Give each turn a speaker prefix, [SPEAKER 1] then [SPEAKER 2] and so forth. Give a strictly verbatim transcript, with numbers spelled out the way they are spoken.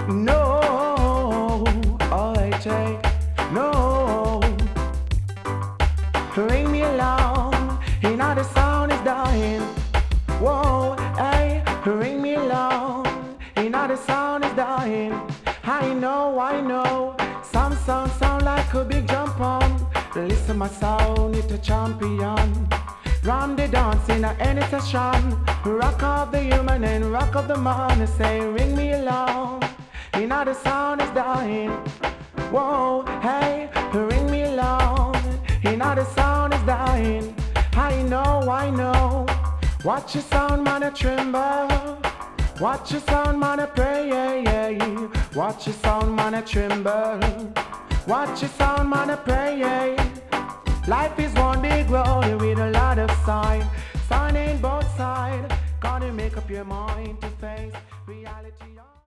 [SPEAKER 1] No, I take no. Ring me along, you know the sound is dying. Whoa, hey, ring me along, you know the sound is dying. I know, I know, some sound sound like a big jump on. Listen, my sound, it's a champion. Ram the dance in a any session. Rock of the human and rock of the man. Say, ring me along, you know the sound is dying. Whoa, hey, ring me along, you know the sound is dying. I know, I know. Watch your sound, man, a tremble. Watch your sound, man, a pray, yeah, yeah. Watch your sound, man, a tremble. Watch your sound, man, a pray, yeah. Life is one big road with a lot of sign. Sign in both sides. Gotta make up your mind to face reality.